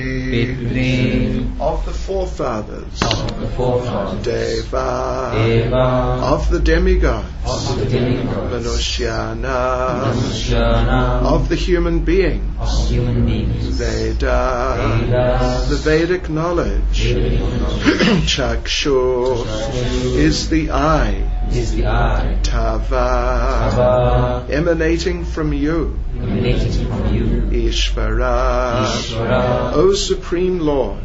of the forefathers, Deva, of the demigods, Manushyana, of the human beings, Veda, the Vedic knowledge, Chakshu is the eye, Tava, emanating from you, Ishvara, O Supreme Lord,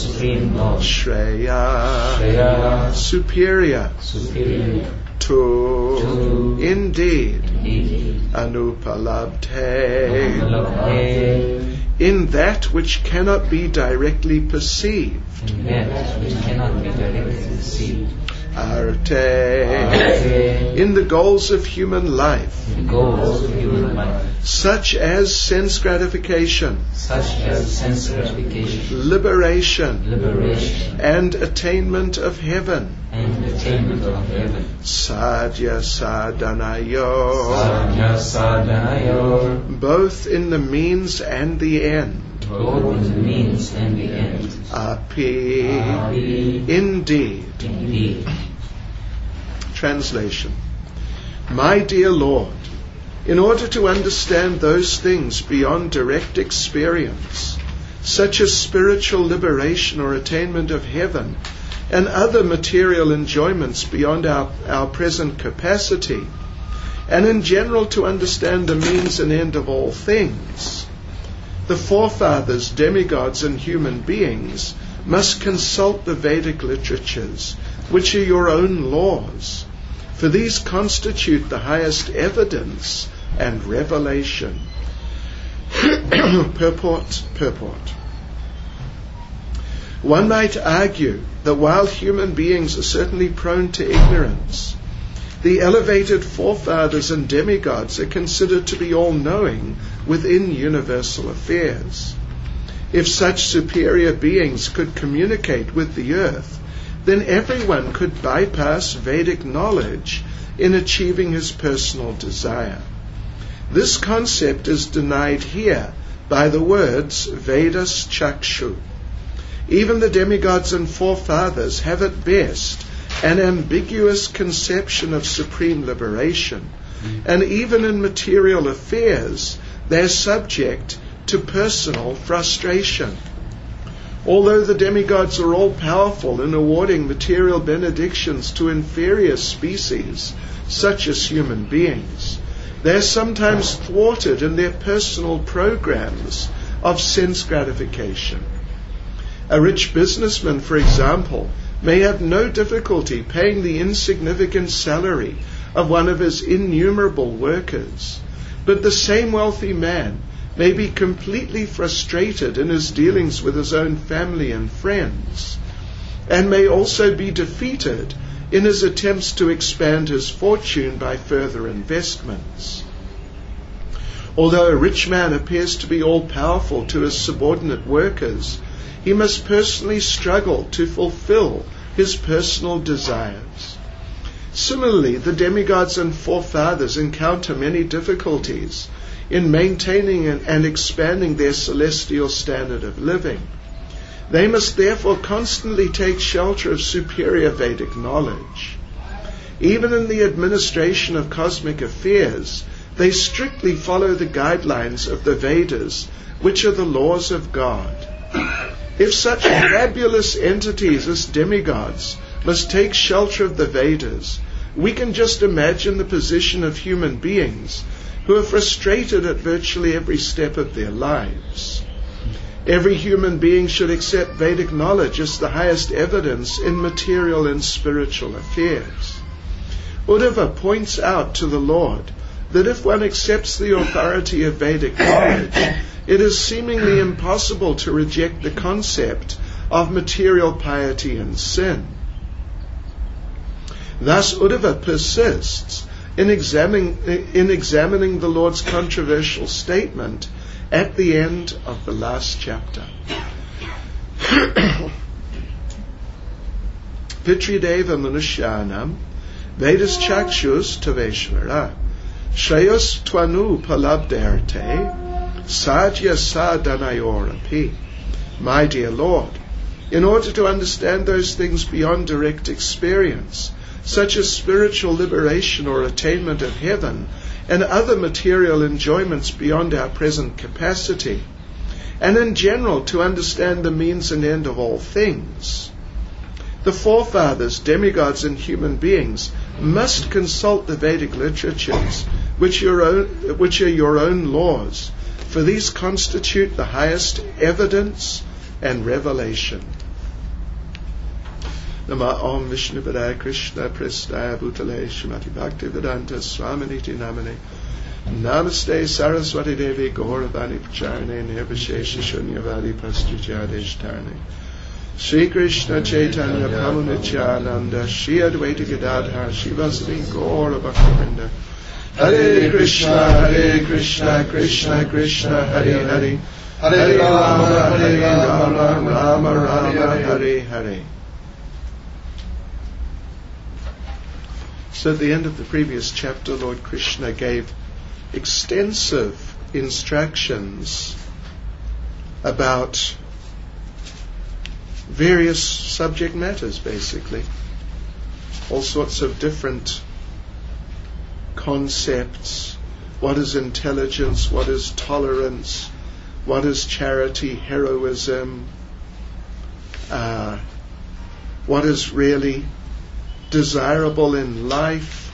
Shreya, superior, Tu, indeed, Anupalabdhe, in that which cannot be directly perceived, Arte, in the goals of human life, such as sense gratification, liberation, and attainment of heaven. Sadhya sadhanayo, both in the means and the end. Api, indeed. Translation. My dear Lord, in order to understand those things beyond direct experience, such as spiritual liberation or attainment of heaven, and other material enjoyments beyond our present capacity, and in general to understand the means and end of all things, the forefathers, demigods, and human beings must consult the Vedic literatures, which are your own laws, for these constitute the highest evidence and revelation. Purport. One might argue that while human beings are certainly prone to ignorance, the elevated forefathers and demigods are considered to be all-knowing within universal affairs. If such superior beings could communicate with the earth, then everyone could bypass Vedic knowledge in achieving his personal desire. This concept is denied here by the words Vedas Chakshu. Even the demigods and forefathers have at best an ambiguous conception of supreme liberation, and even in material affairs they are subject to personal frustration. Although the demigods are all powerful in awarding material benedictions to inferior species, such as human beings, they are sometimes thwarted in their personal programs of sense gratification. A rich businessman, for example, may have no difficulty paying the insignificant salary of one of his innumerable workers, but the same wealthy man may be completely frustrated in his dealings with his own family and friends, and may also be defeated in his attempts to expand his fortune by further investments. Although a rich man appears to be all-powerful to his subordinate workers, he must personally struggle to fulfill his personal desires. Similarly, the demigods and forefathers encounter many difficulties in maintaining and expanding their celestial standard of living. They must therefore constantly take shelter of superior Vedic knowledge. Even in the administration of cosmic affairs, they strictly follow the guidelines of the Vedas, which are the laws of God. If such fabulous entities as demigods must take shelter of the Vedas, we can just imagine the position of human beings who are frustrated at virtually every step of their lives. Every human being should accept Vedic knowledge as the highest evidence in material and spiritual affairs. Uddhava points out to the Lord that if one accepts the authority of Vedic knowledge, it is seemingly impossible to reject the concept of material piety and sin. Thus, Uddhava persists in examining the Lord's controversial statement at the end of the last chapter. Pitrideva Manushyanam Vedas Chakshus Taveshvara Shreyos Twanu Palabderte Sadhya Sadhanayorapi. my dear Lord, in order to understand those things beyond direct experience, such as spiritual liberation or attainment of heaven, and other material enjoyments beyond our present capacity, and in general to understand the means and end of all things. The forefathers, demigods, and human beings must consult the Vedic literatures, which are your own laws, for these constitute the highest evidence and revelation. Nama Om Vishnu Padaya Krishna Prestaya Bhutale Srimati Bhaktivedanta Swaminiti Namane Namaste Saraswati Devi Gauravani Pacharane Nirvishesha Shunyavadi Pastujadesh Tarane Sri Krishna Chaitanya Prabhu Nityananda Shri Advaita Gadadhar Shivasati Gaura Bhaktivinoda Hare Krishna, Krishna Krishna, Hare Hare, Hare Rama, Rama, Hare Hare. So at the end of the previous chapter, Lord Krishna gave extensive instructions about various subject matters, basically. All sorts of different concepts. What is intelligence? What is tolerance? What is charity, heroism? What is really desirable in life?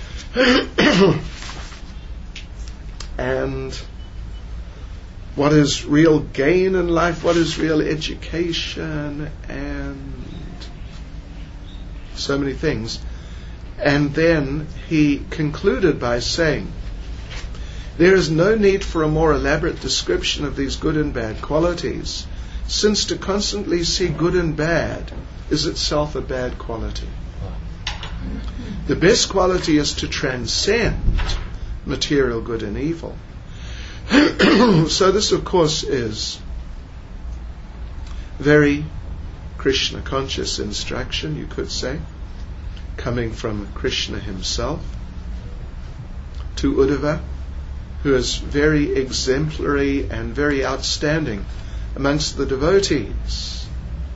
And what is real gain in life? What is real education? And so many things. And then he concluded by saying, there is no need for a more elaborate description of these good and bad qualities, since to constantly see good and bad is itself a bad quality. The best quality is to transcend material good and evil. So this, of course, is very Krishna conscious instruction, you could say, coming from Krishna himself to Uddhava, who is very exemplary and very outstanding amongst the devotees.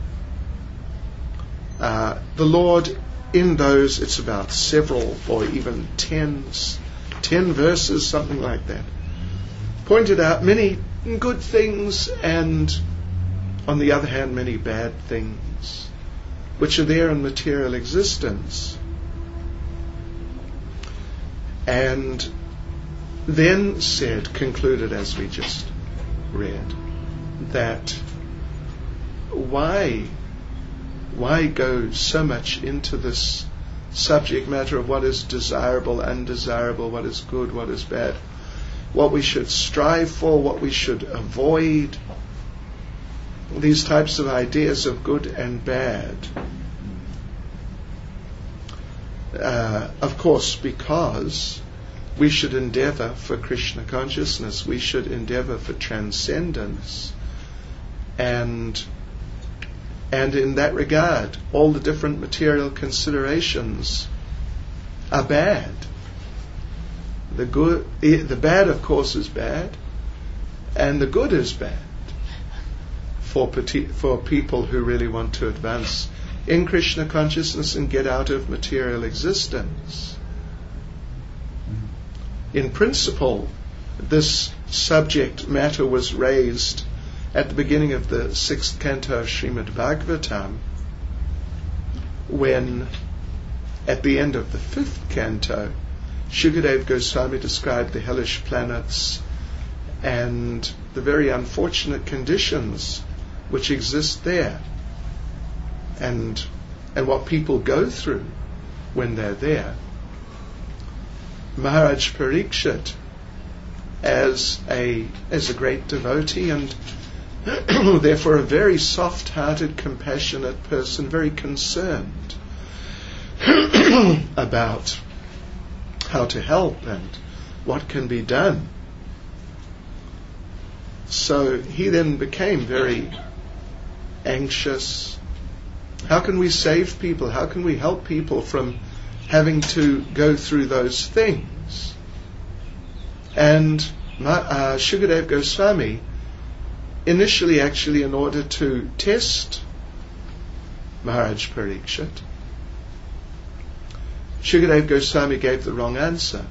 The Lord, in those, it's about several or even 10 verses, something like that, pointed out many good things and, on the other hand, many bad things which are there in material existence. And then concluded as we just read, that why go so much into this subject matter of what is desirable, undesirable, what is good, what is bad, what we should strive for, what we should avoid, these types of ideas of good and bad. Of course, because we should endeavor for Krishna consciousness, we should endeavor for transcendence, and in that regard, all the different material considerations are bad. The bad, of course, is bad, and the good is bad for people who really want to advance in Krishna consciousness and get out of material existence. In principle, this subject matter was raised at the beginning of the 6th canto of Srimad Bhagavatam, when at the end of the 5th canto, Shukadeva Goswami described the hellish planets and the very unfortunate conditions which exist there, and what people go through when they're there. Maharaj Parikshit, as a great devotee and therefore a very soft-hearted, compassionate person, very concerned about how to help and what can be done. So he then became very anxious. How can we save people? How can we help people from having to go through those things? And Shukadeva Goswami initially actually in order to test Maharaj Parikshit. Shukadeva Goswami gave the wrong answer.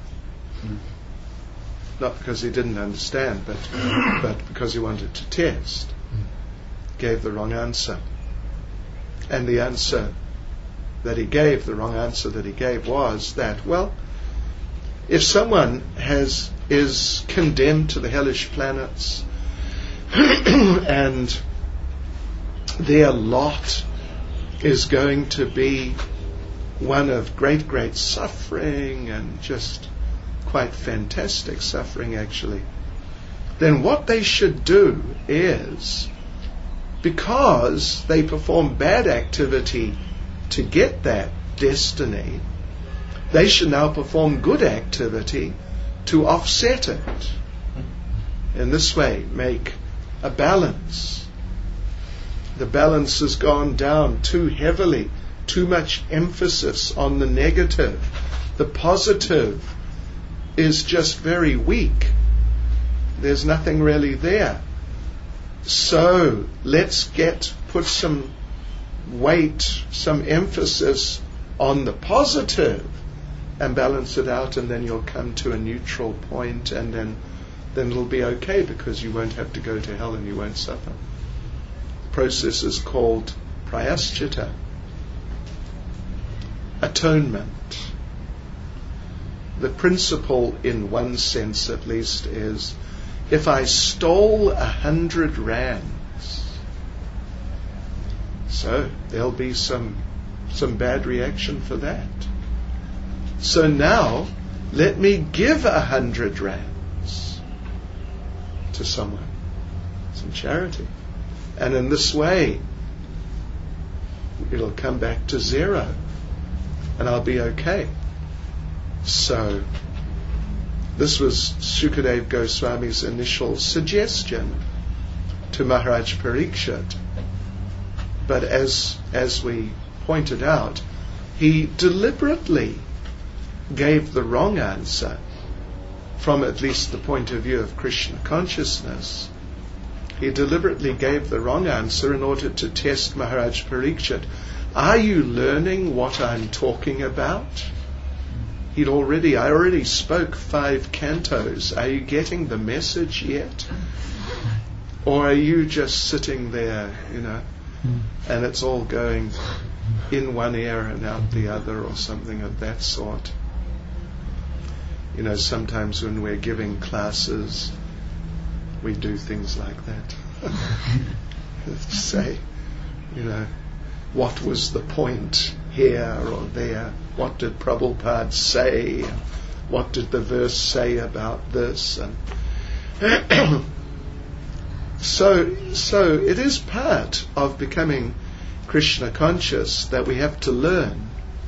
Not because he didn't understand, but because he wanted to test. Gave the wrong answer. And the answer that he gave, the wrong answer that he gave was that, well, if someone is condemned to the hellish planets and their lot is going to be one of great, great suffering, and just quite fantastic suffering actually, then what they should do is, because they perform bad activity to get that destiny, they should now perform good activity to offset it. In this way, make a balance. The balance has gone down too heavily, too much emphasis on the negative. The positive is just very weak. There's nothing really there. So let's put some weight, some emphasis on the positive and balance it out, and then you'll come to a neutral point, and then it'll be okay, because you won't have to go to hell and you won't suffer. The process is called prayaschita, atonement. The principle, in one sense at least, is if I stole 100 rands, so there'll be some bad reaction for that. So now let me give 100 rands to someone, some charity, and in this way it'll come back to zero and I'll be okay. So this was Shukadeva Goswami's initial suggestion to Maharaj Parikshit. But as we pointed out, he deliberately gave the wrong answer from at least the point of view of Krishna consciousness. He deliberately gave the wrong answer in order to test Maharaj Parikshit. Are you learning what I'm talking about? I already spoke 5 cantos. Are you getting the message yet? Or are you just sitting there, and it's all going in one ear and out the other, or something of that sort? Sometimes when we're giving classes, we do things like that. Say, what was the point here or there? What did Prabhupada say? What did the verse say about this? And so it is part of becoming Krishna conscious that we have to learn.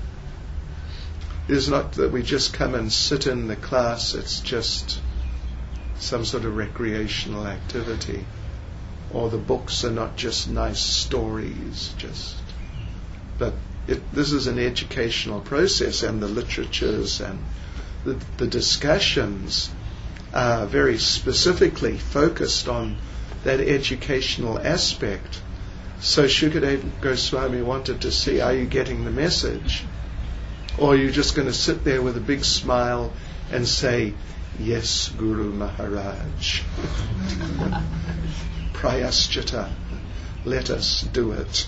It is not that we just come and sit in the class, it's just some sort of recreational activity. Or the books are not just nice stories, but this is an educational process, and the literatures and the discussions are very specifically focused on that educational aspect. So Shukadeva Goswami wanted to see, are you getting the message? Or are you just going to sit there with a big smile and say, yes, Guru Maharaj. Prayaschita, let us do it.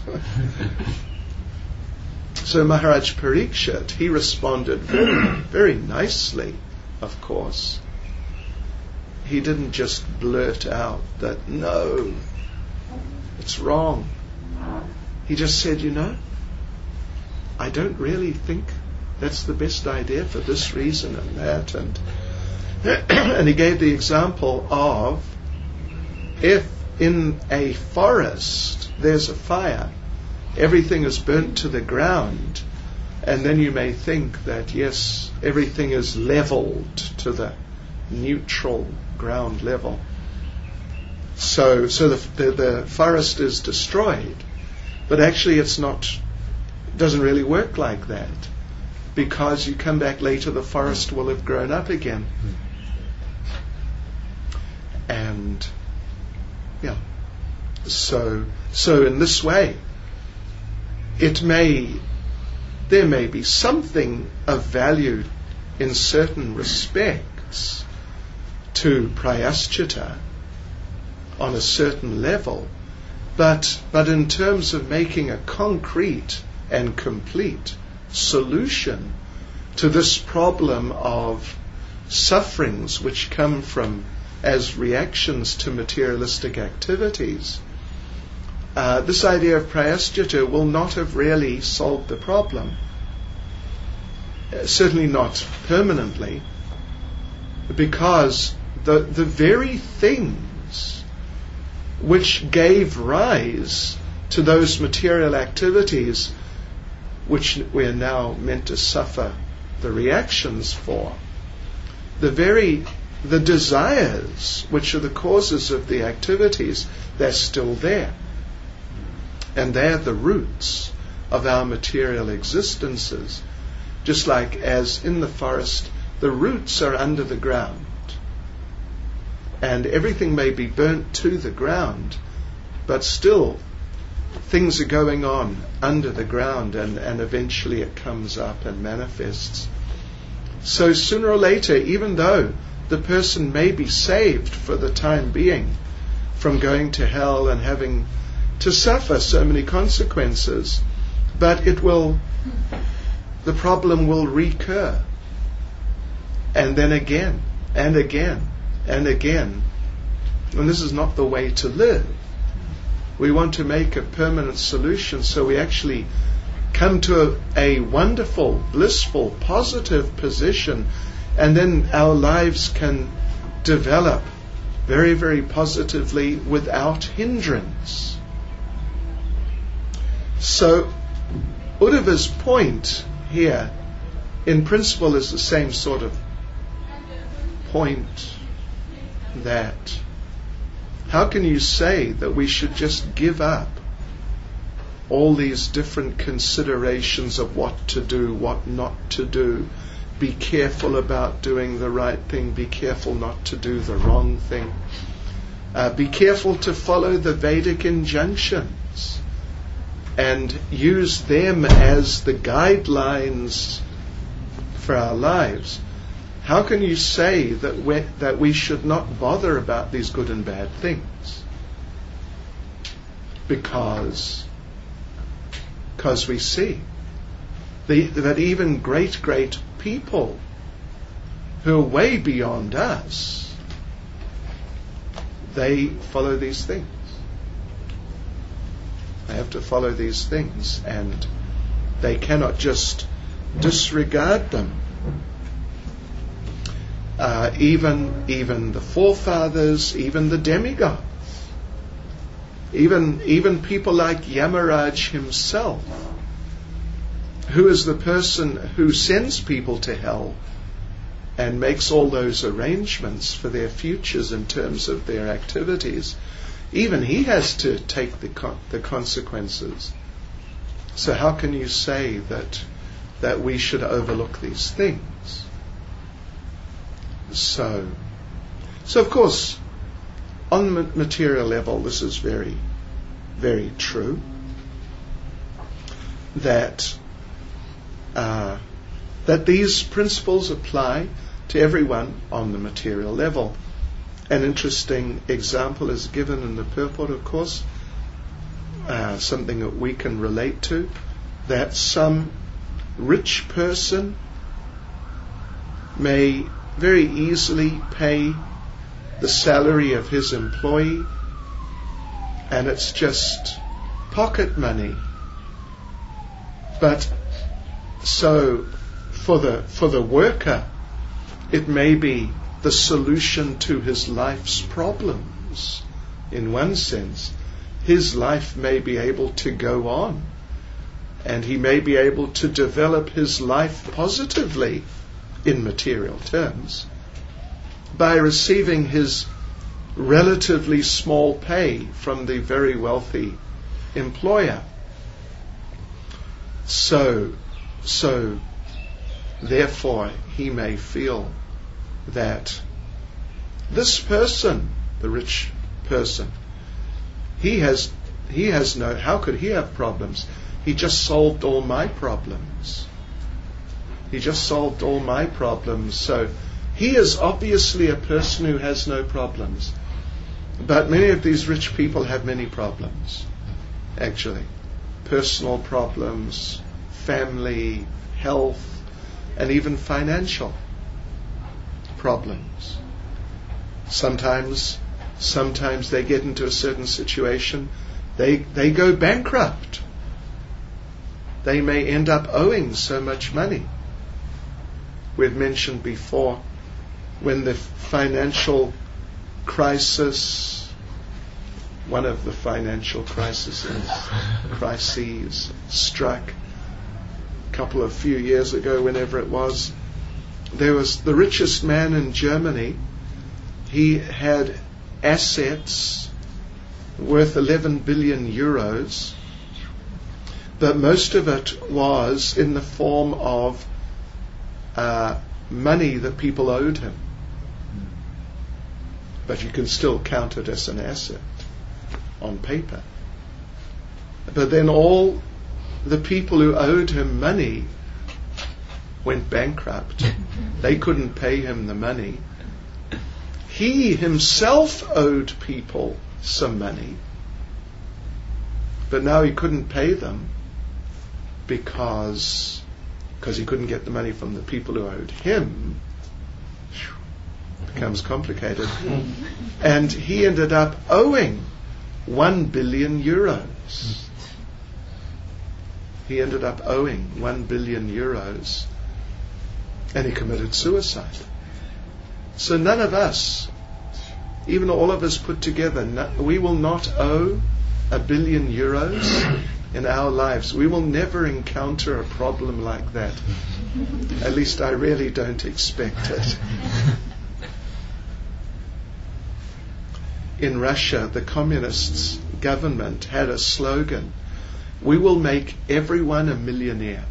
So Maharaj Parikshit, he responded very, very nicely, of course. He didn't just blurt out that, no, it's wrong. He just said, I don't really think that's the best idea for this reason and that. And he gave the example of, if in a forest there's a fire, everything is burnt to the ground, and then you may think that, yes, everything is leveled to the neutral ground level. So the forest is destroyed, but actually it doesn't really work like that, because you come back later, the forest will have grown up again. And So in this way, there may be something of value in certain respects to Prayaschita on a certain level, but in terms of making a concrete and complete solution to this problem of sufferings which come from as reactions to materialistic activities, this idea of Prayaschita will not have really solved the problem. Certainly not permanently, because the very things which gave rise to those material activities which we are now meant to suffer the reactions for, the desires which are the causes of the activities, they're still there. And they're the roots of our material existences. Just like as in the forest, the roots are under the ground. And everything may be burnt to the ground, but still things are going on under the ground, and eventually it comes up and manifests. So sooner or later, even though the person may be saved for the time being from going to hell and having to suffer so many consequences, but the problem will recur, and then again and again and again. And this is not the way to live. We want to make a permanent solution, so we actually come to a wonderful, blissful, positive position, and then our lives can develop very, very positively without hindrance. So Uddhava's point here in principle is the same sort of point, that how can you say that we should just give up all these different considerations of what to do, what not to do, be careful about doing the right thing, be careful not to do the wrong thing, be careful to follow the Vedic injunctions and use them as the guidelines for our lives. How can you say that we should not bother about these good and bad things? Because we see that even great people who are way beyond us, they follow these things. They have to follow these things, and they cannot just disregard them. Even the forefathers, even the demigods, even people like Yamaraj himself, who is the person who sends people to hell and makes all those arrangements for their futures in terms of their activities. Even he has to take the consequences. So how can you say that we should overlook these things? So of course, on the material level, this is very, very true. That these principles apply to everyone on the material level. An interesting example is given in the purport, of course, something that we can relate to, that some rich person may very easily pay the salary of his employee, and it's just pocket money. But so for the worker, it may be the solution to his life's problems. In one sense, his life may be able to go on, and he may be able to develop his life positively in material terms by receiving his relatively small pay from the very wealthy employer. So therefore he may feel that this person, the rich person, how could he have problems? He just solved all my problems. He just solved all my problems. So he is obviously a person who has no problems. But many of these rich people have many problems, actually. Personal problems, family, health, and even financial problems. Sometimes they get into a certain situation, they go bankrupt. They may end up owing so much money. We've mentioned before, when the financial crisis, one of the financial crises struck a few years ago, whenever it was, there was the richest man in Germany. He had assets worth 11 billion euros, but most of it was in the form of money that people owed him. But you can still count it as an asset on paper. But then all the people who owed him money went bankrupt. They couldn't pay him the money. He himself owed people some money, but now he couldn't pay them because he couldn't get the money from the people who owed him. Becomes complicated. And he ended up owing 1 billion euros. He ended up owing 1 billion euros, and he committed suicide. So none of us, even all of us put together, we will not owe 1 billion euros in our lives. We will never encounter a problem like that. At least I really don't expect it. In Russia, the communist government had a slogan: "We will make everyone a millionaire."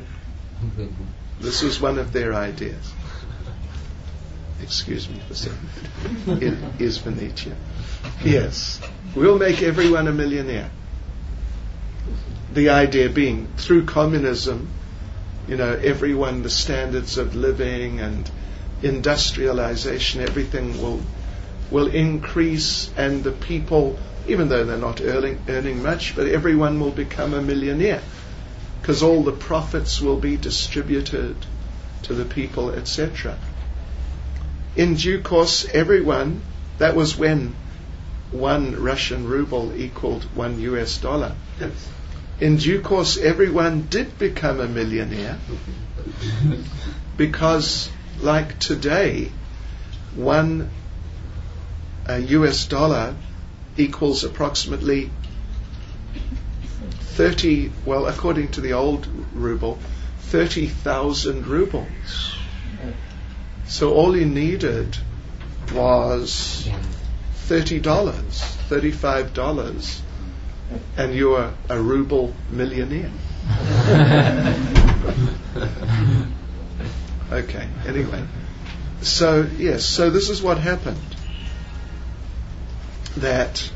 This was one of their ideas. Excuse me for saying that. It is Venetia. Yes, we'll make everyone a millionaire. The idea being, through communism, everyone, the standards of living and industrialization, everything will increase, and the people, even though they're not earning much, but everyone will become a millionaire because all the profits will be distributed to the people, etc. In due course, everyone, that was when 1 Russian ruble equaled $1 US. In due course, everyone did become a millionaire because, like today, $1 US equals approximately 30, well, according to the old ruble, 30,000 rubles. So all you needed was $30, $35, and you were a ruble millionaire. Okay, anyway. So, yes, so this is what happened. That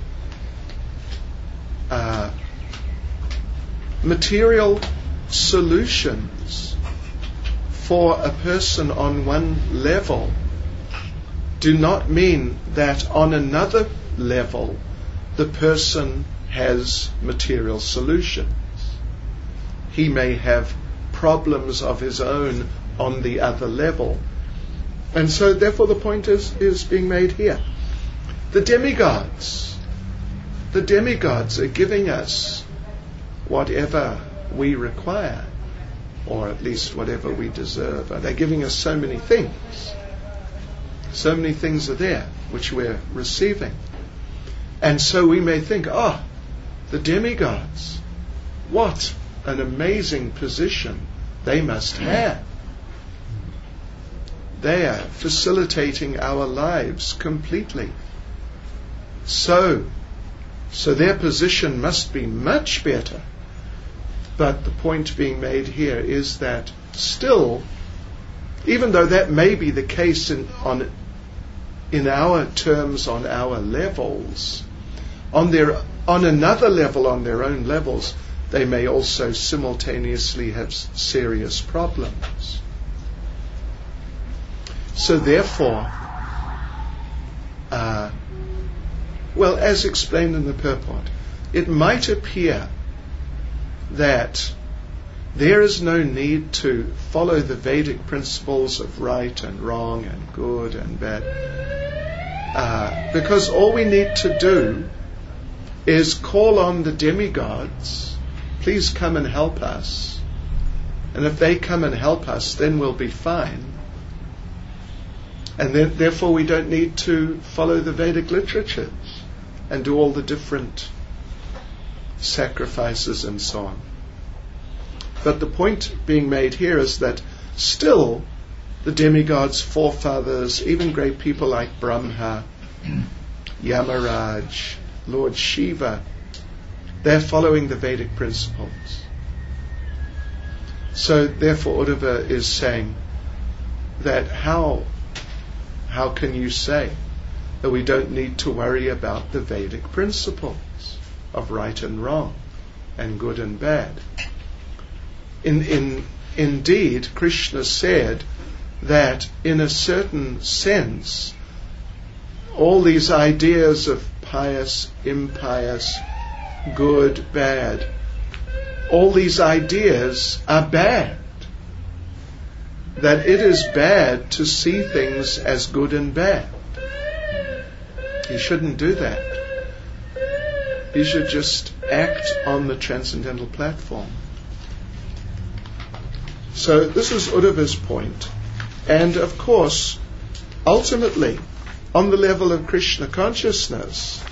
material solutions for a person on one level do not mean that on another level the person has material solutions. He may have problems of his own on the other level. And so therefore the point is being made here. The demigods are giving us whatever we require, or at least whatever we deserve. They're giving us so many things. So many things are there which we're receiving. And so we may think, the demigods, what an amazing position they must have. They are facilitating our lives completely. So their position must be much better. But the point being made here is that still, even though that may be the case in our terms, on our levels, on another level, on their own levels, they may also simultaneously have serious problems. So therefore, as explained in the purport, it might appear that there is no need to follow the Vedic principles of right and wrong and good and bad, because all we need to do is call on the demigods, please come and help us, and if they come and help us, then we'll be fine. And then, therefore we don't need to follow the Vedic literatures and do all the different sacrifices and so on. But the point being made here is that still the demigods, forefathers, even great people like Brahma, Yamaraj, Lord Shiva, they're following the Vedic principles. So therefore Uddhava is saying that how can you say that we don't need to worry about the Vedic principles of right and wrong and good and bad? Indeed, Krishna said that in a certain sense, all these ideas of pious, impious, good, bad, all these ideas are bad. That it is bad to see things as good and bad. You shouldn't do that. You should just act on the transcendental platform. So this is Uddhava's point. And of course, ultimately, on the level of Krishna consciousness,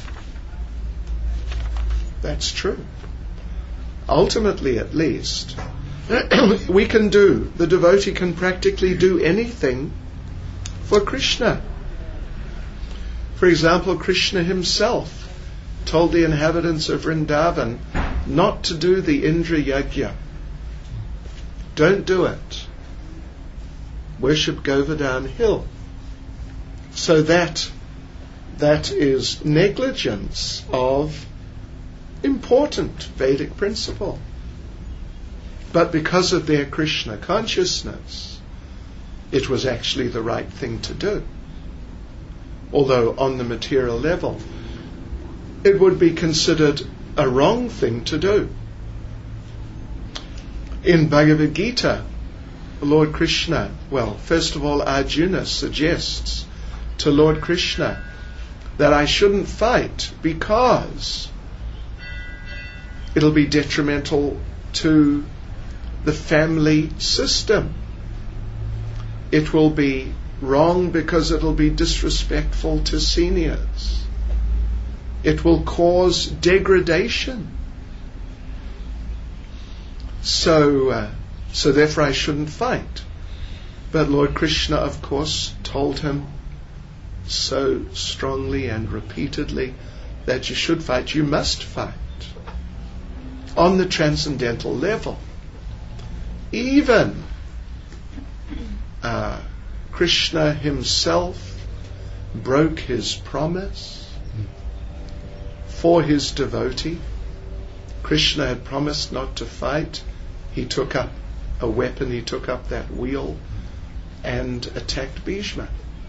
that's true. Ultimately, at least, the devotee can practically do anything for Krishna. For example, Krishna himself told the inhabitants of Vrindavan not to do the Indra Yajna. Don't do it. Worship Govardhan Hill. So that is negligence of important Vedic principle. But because of their Krishna consciousness, it was actually the right thing to do. Although on the material level, it would be considered a wrong thing to do. In Bhagavad Gita, Lord Krishna, first of all, Arjuna suggests to Lord Krishna that I shouldn't fight because it'll be detrimental to the family system. It will be wrong because it'll be disrespectful to seniors. It will cause degradation. So therefore I shouldn't fight. But Lord Krishna, of course, told him so strongly and repeatedly that you should fight. You must fight on the transcendental level. Even Krishna himself broke his promise for his devotee. Krishna had promised not to fight. He took up a weapon, he took up that wheel and attacked Bhishma.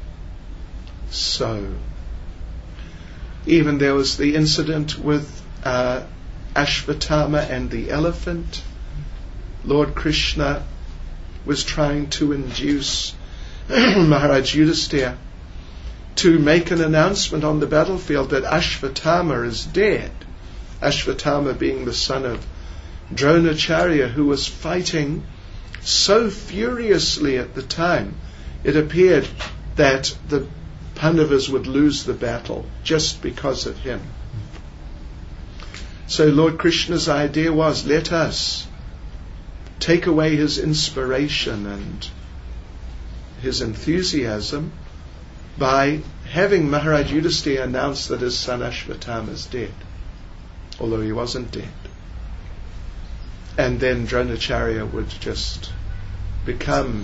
So, even there was the incident with Ashvatthama and the elephant. Lord Krishna was trying to induce Maharaj Yudhisthira to make an announcement on the battlefield that Ashvatthama is dead. Ashvatthama being the son of Dronacharya, who was fighting so furiously at the time, it appeared that the Pandavas would lose the battle just because of him. So Lord Krishna's idea was, let us take away his inspiration and his enthusiasm by having Maharaj Yudhisthira announce that his son Ashvatthama is dead, although he wasn't dead. And then Dronacharya would just become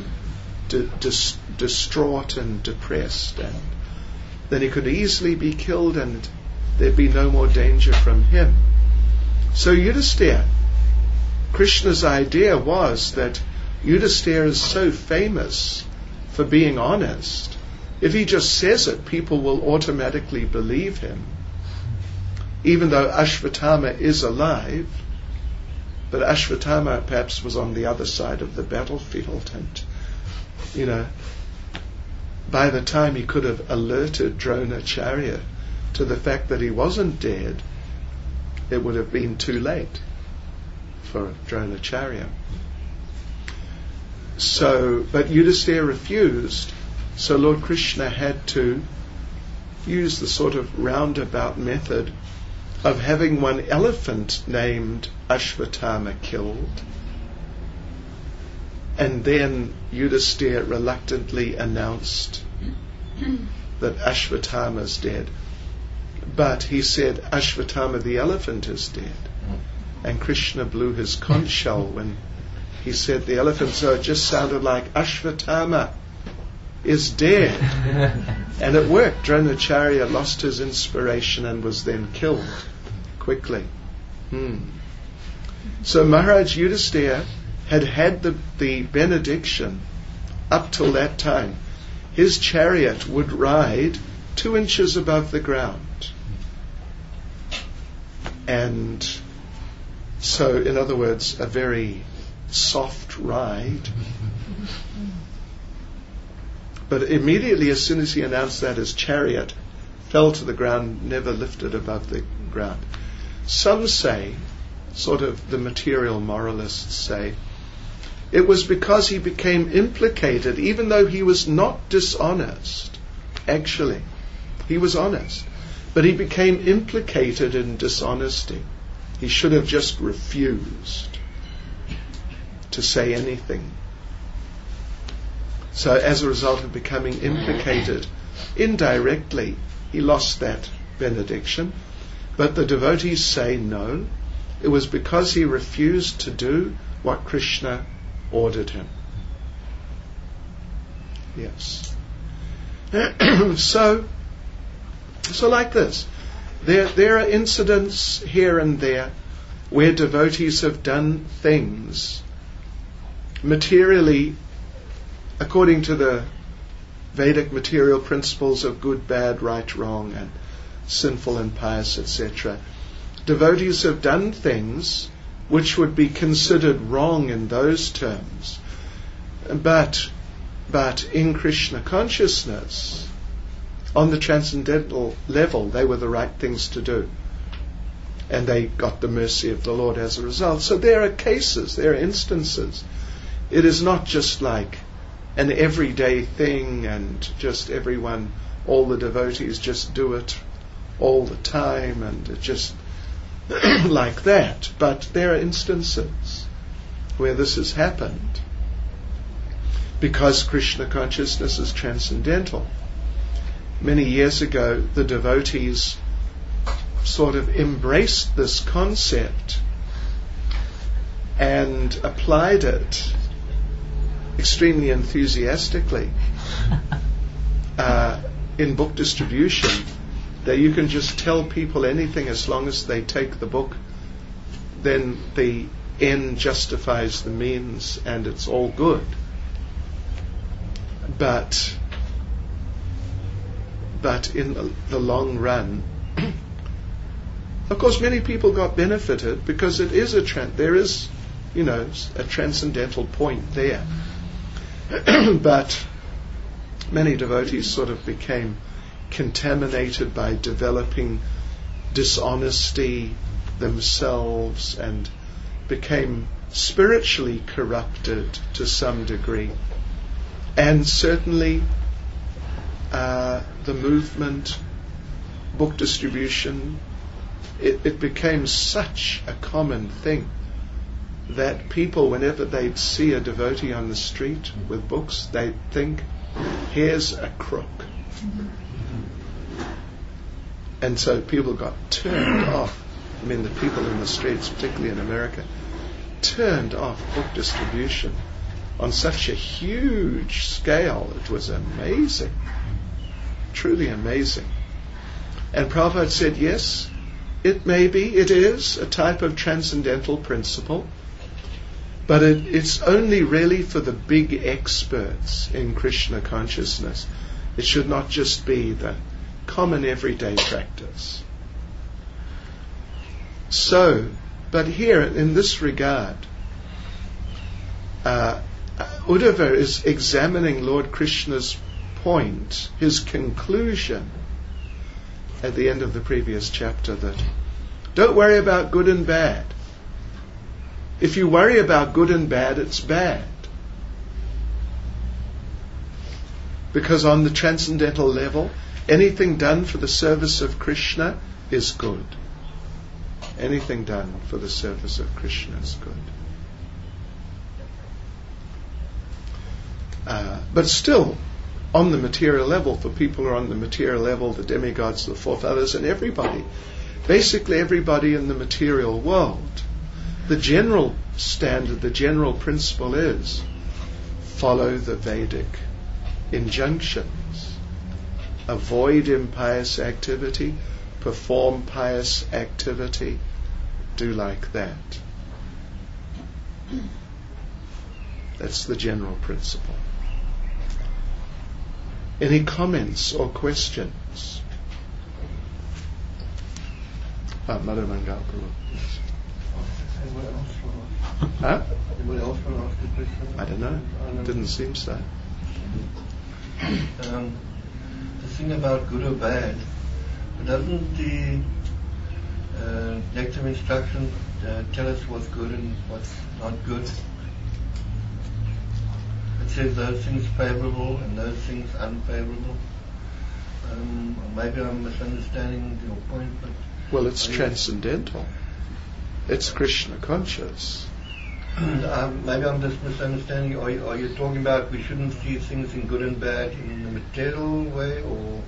distraught and depressed, and then he could easily be killed, and there'd be no more danger from him. So Yudhisthira, Krishna's idea was that Yudhisthira is so famous for being honest. If he just says it, people will automatically believe him. Even though Ashvatthama is alive, but Ashvatthama perhaps was on the other side of the battlefield, and, by the time he could have alerted Dronacharya to the fact that he wasn't dead, it would have been too late for Dronacharya. But Yudhisthira refused, so Lord Krishna had to use the sort of roundabout method of having one elephant named Ashvatthama killed, and then Yudhisthira reluctantly announced that Ashvatthama is dead. But he said, Ashvatthama the elephant is dead. And Krishna blew his conch shell when he said the elephant, so it just sounded like Ashvatthama is dead. And it worked. Dronacharya lost his inspiration and was then killed quickly. So Maharaj Yudhisthira had the benediction up till that time. His chariot would ride 2 inches above the ground. And so, in other words, a very soft ride. But immediately, as soon as he announced that, his chariot fell to the ground, never lifted above the ground. Some say, sort of the material moralists say, it was because he became implicated, even though he was not dishonest. Actually, he was honest. But he became implicated in dishonesty. He should have just refused to say anything. So as a result of becoming implicated indirectly, he lost that benediction. But the devotees say no, it was because he refused to do what Krishna ordered him. Yes. So like this, there are incidents here and there where devotees have done things materially according to the Vedic material principles of good, bad, right, wrong, and sinful and pious, etc. Devotees have done things which would be considered wrong in those terms, but in Krishna consciousness, on the transcendental level, they were the right things to do, and they got the mercy of the Lord as a result. So there are cases, there are instances. It is not just like an everyday thing and just everyone, all the devotees just do it all the time and it just like that. But there are instances where this has happened because Krishna consciousness is transcendental. Many years ago, the devotees sort of embraced this concept and applied it extremely enthusiastically in book distribution, that you can just tell people anything as long as they take the book, then the end justifies the means and it's all good. But in the long run, of course, many people got benefited because it is there is, a transcendental point there. But many devotees sort of became contaminated by developing dishonesty themselves and became spiritually corrupted to some degree. And certainly the movement, book distribution, it became such a common thing that people, whenever they'd see a devotee on the street with books, they'd think, here's a crook. And so people got turned off. I mean, the people in the streets, particularly in America, turned off book distribution on such a huge scale. It was amazing, truly amazing. And Prabhupada said, yes, it is a type of transcendental principle, but it's only really for the big experts in Krishna consciousness. It should not just be the common everyday practice. So, but here in this regard, Uddhava is examining Lord Krishna's point, his conclusion at the end of the previous chapter, that don't worry about good and bad. If you worry about good and bad, it's bad. Because on the transcendental level, anything done for the service of Krishna is good. Anything done for the service of Krishna is good. But still, on the material level, for people who are on the material level, the demigods, the forefathers, and everybody, basically everybody in the material world, the general standard, the general principle is follow the Vedic injunctions. Avoid impious activity, perform pious activity, do like that. That's the general principle. Any comments or questions? Madhu Mangal Prabhu. Huh? Anyone else want to ask a question? I don't know. Didn't seem so. The thing about good or bad, doesn't the nectar instruction tell us what's good and what's not good? It says those things favourable and those things unfavourable. Maybe I'm misunderstanding your point, but... Well, it's transcendental. It's Krishna conscious. Maybe I'm just misunderstanding. Are you talking about we shouldn't see things in good and bad in the material way, or...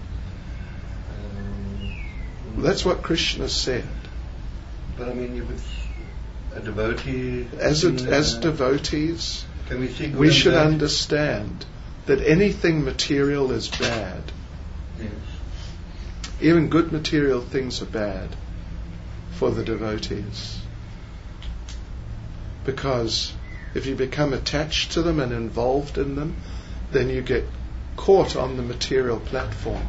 Well, that's what Krishna said. But I mean, if it's a devotee... As devotees, can we see good we and should bad? understand that anything material is bad. Yes. Even good material things are bad for the devotees. Because if you become attached to them and involved in them, then you get caught on the material platform.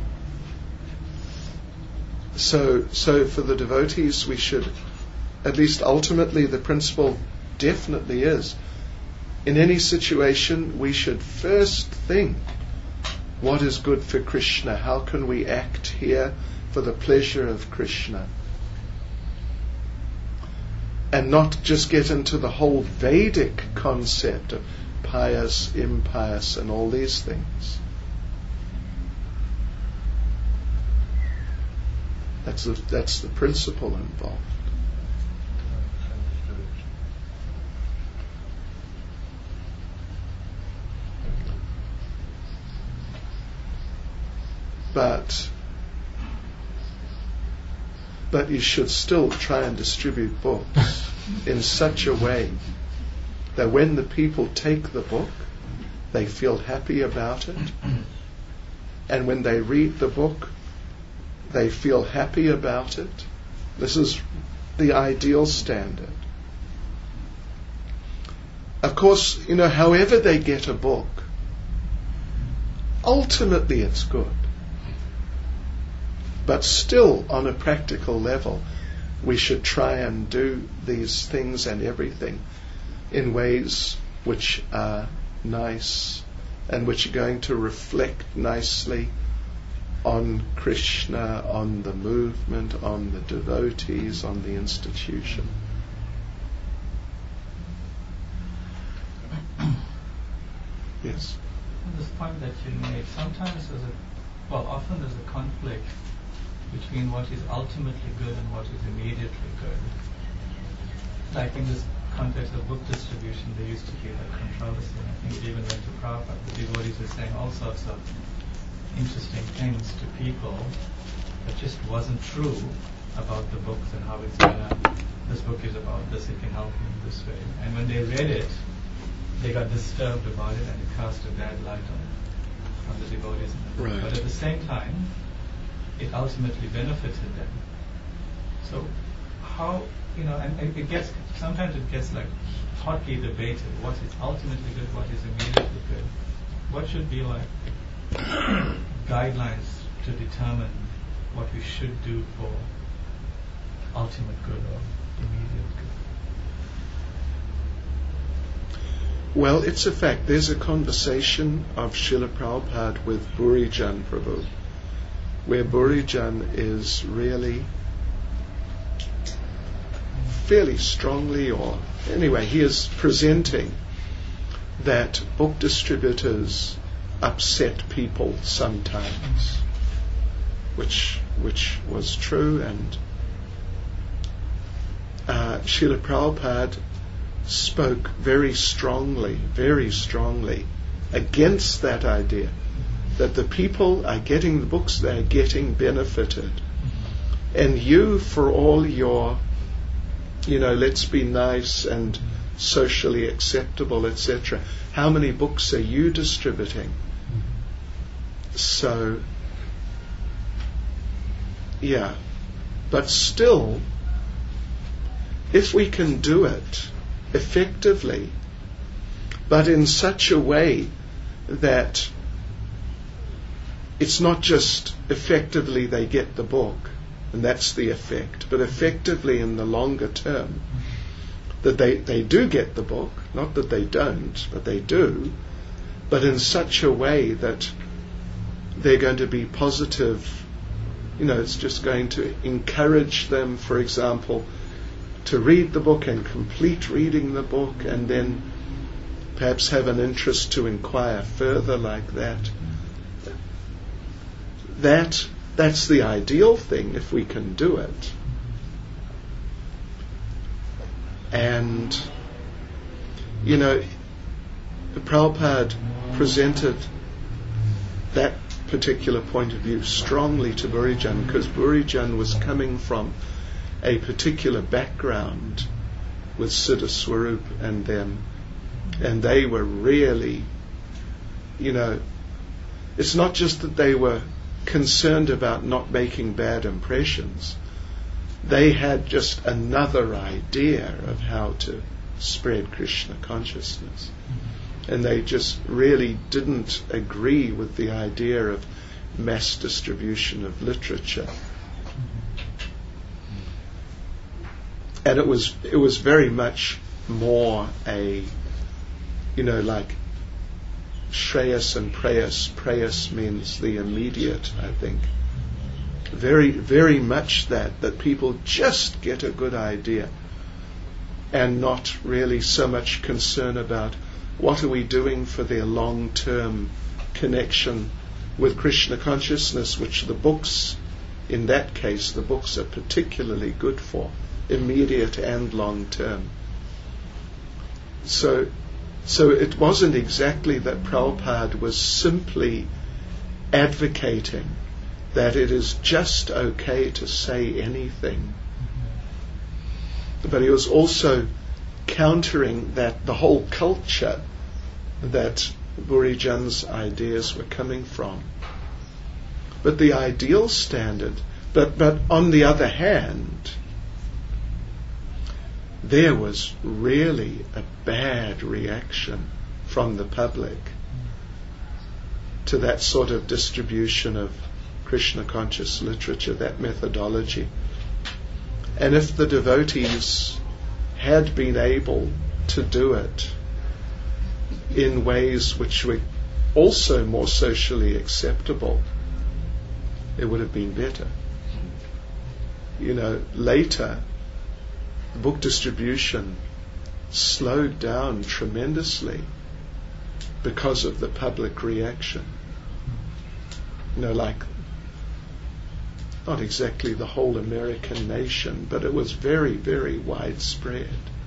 So for the devotees, we should, at least ultimately the principle definitely is, in any situation we should first think, what is good for Krishna? How can we act here for the pleasure of Krishna? And not just get into the whole Vedic concept of pious, impious, and all these things. That's the principle involved. But you should still try and distribute books in such a way that when the people take the book, they feel happy about it. And when they read the book, they feel happy about it. This is the ideal standard. Of course, however they get a book, ultimately it's good. But still, on a practical level, we should try and do these things and everything in ways which are nice and which are going to reflect nicely on Krishna, on the movement, on the devotees, on the institution. Yes? This point that you made, sometimes often there's a conflict between what is ultimately good and what is immediately good. Like in this context of book distribution, there used to be that controversy, and I think it even went to Prabhupada. The devotees were saying all sorts of interesting things to people that just wasn't true about the books and how it's this book is about this, it can help you in this way. And when they read it, they got disturbed about it, and it cast a bad light on the devotees. Right. But at the same time, it ultimately benefited them. So how, and sometimes it gets like hotly debated, what is ultimately good, what is immediately good. What should be like guidelines to determine what we should do for ultimate good or immediate good? Well, it's a fact. There's a conversation of Srila Prabhupada with Burijan Prabhu, where Burijan is really fairly strongly, or anyway, he is presenting that book distributors upset people sometimes, which was true, and Srila Prabhupada spoke very strongly against that idea, that the people are getting the books, they're getting benefited, and you, for all your let's be nice and socially acceptable, etc., how many books are you distributing? So, yeah. But still, if we can do it effectively, but in such a way that it's not just effectively they get the book, and that's the effect, but effectively in the longer term, that they do get the book, not that they don't, but they do, but in such a way that they're going to be positive, it's just going to encourage them, for example, to read the book and complete reading the book, and then perhaps have an interest to inquire further like that. That's the ideal thing, if we can do it. And, Prabhupada presented that particular point of view strongly to Burijan, because Burijan was coming from a particular background with Siddha Swarup and them, and they were really, it's not just that they were concerned about not making bad impressions. They had just another idea of how to spread Krishna consciousness. And they just really didn't agree with the idea of mass distribution of literature. And it was very much more a, like Shreyas and Preyas. Preyas means the immediate, I think. Very, very much that people just get a good idea and not really so much concern about what are we doing for their long-term connection with Krishna consciousness, which the books, in that case, the books are particularly good for, immediate and long-term. So it wasn't exactly that Prabhupada was simply advocating that it is just okay to say anything, but he was also countering that the whole culture that Burijan's ideas were coming from. But the ideal standard, but on the other hand, there was really a bad reaction from the public to that sort of distribution of Krishna conscious literature, that methodology. And if the devotees had been able to do it in ways which were also more socially acceptable, it would have been better. Later, book distribution slowed down tremendously because of the public reaction. Like, not exactly the whole American nation, but it was very, very widespread.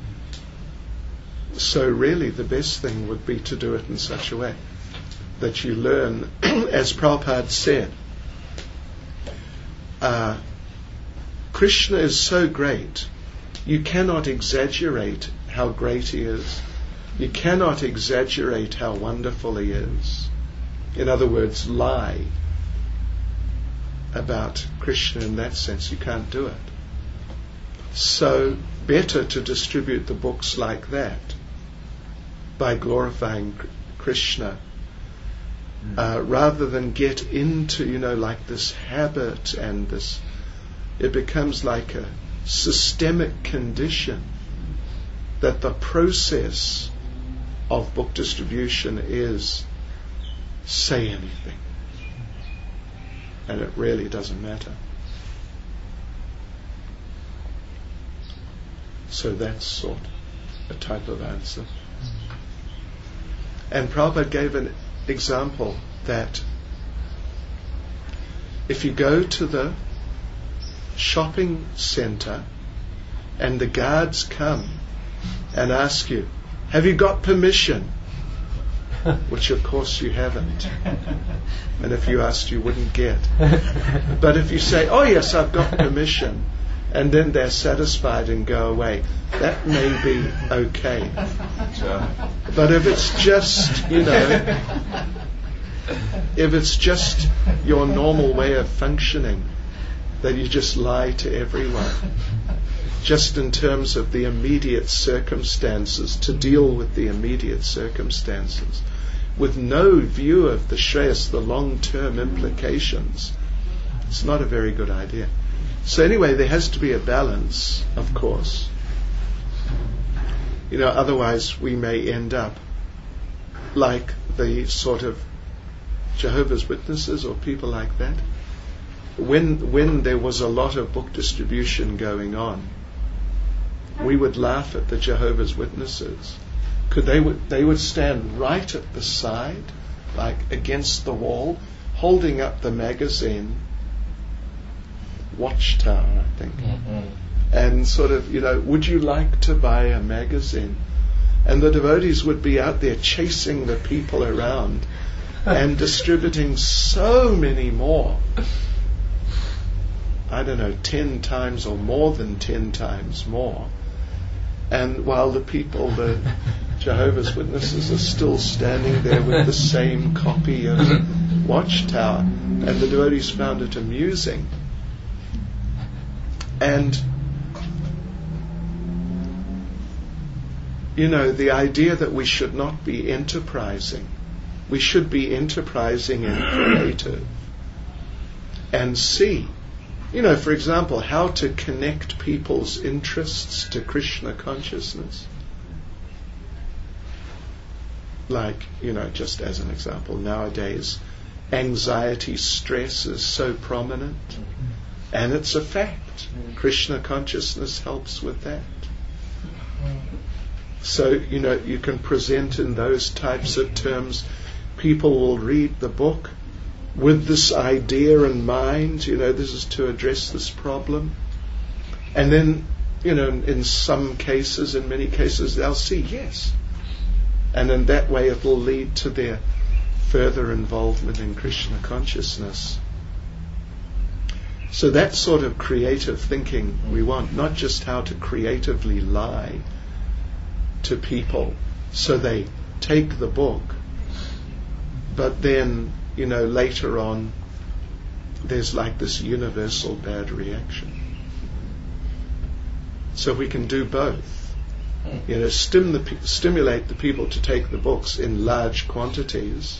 So really the best thing would be to do it in such a way that you learn, as Prabhupada said, Krishna is so great, you cannot exaggerate how great he is. You cannot exaggerate how wonderful he is. In other words, lie. about Krishna in that sense. You can't do it. So better to distribute the books like that, by glorifying Krishna, rather than get into, like this habit and this. It becomes like a systemic condition that the process of book distribution is say anything, and it really doesn't matter. So that's sort of a type of answer. And Prabhupada gave an example that if you go to the shopping centre and the guards come and ask you, have you got permission? Which of course you haven't. And if you asked, you wouldn't get. But if you say, oh yes, I've got permission, and then they're satisfied and go away, that may be okay. But if it's just, if it's just your normal way of functioning, that you just lie to everyone, just in terms of the immediate circumstances, to deal with the immediate circumstances, with no view of the shreyas, the long-term implications, it's not a very good idea. So anyway, there has to be a balance, of course. Otherwise we may end up like the sort of Jehovah's Witnesses or people like that. When there was a lot of book distribution going on, we would laugh at the Jehovah's Witnesses. They would stand right at the side, like against the wall, holding up the magazine, Watchtower, I think, and sort of, would you like to buy a magazine? And the devotees would be out there chasing the people around and distributing so many more. 10 times or more than 10 times more. And while the Jehovah's Witnesses are still standing there with the same copy of Watchtower, and the devotees found it amusing. And the idea that we should not be enterprising, we should be enterprising and creative, and see, for example, how to connect people's interests to Krishna consciousness. Like, just as an example, nowadays anxiety, stress is so prominent, and it's a fact. Krishna consciousness helps with that. So, you can present in those types of terms. People will read the book with this idea in mind, this is to address this problem. And then, in some cases, in many cases, they'll see, yes. And in that way it will lead to their further involvement in Krishna consciousness. So that sort of creative thinking we want, not just how to creatively lie to people so they take the book, but then, later on there's like this universal bad reaction. So we can do both. Stimulate the people to take the books in large quantities,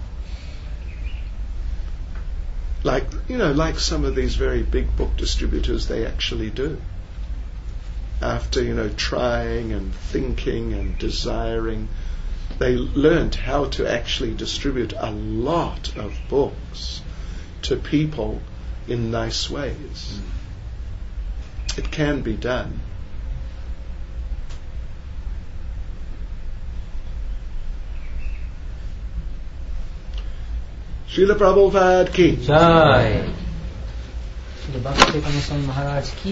like some of these very big book distributors, they actually do. After trying and thinking and desiring, they learned how to actually distribute a lot of books to people in nice ways. It can be done. Srila Prabhupada ki Jai. Srila Bhakti Swami Maharaj ki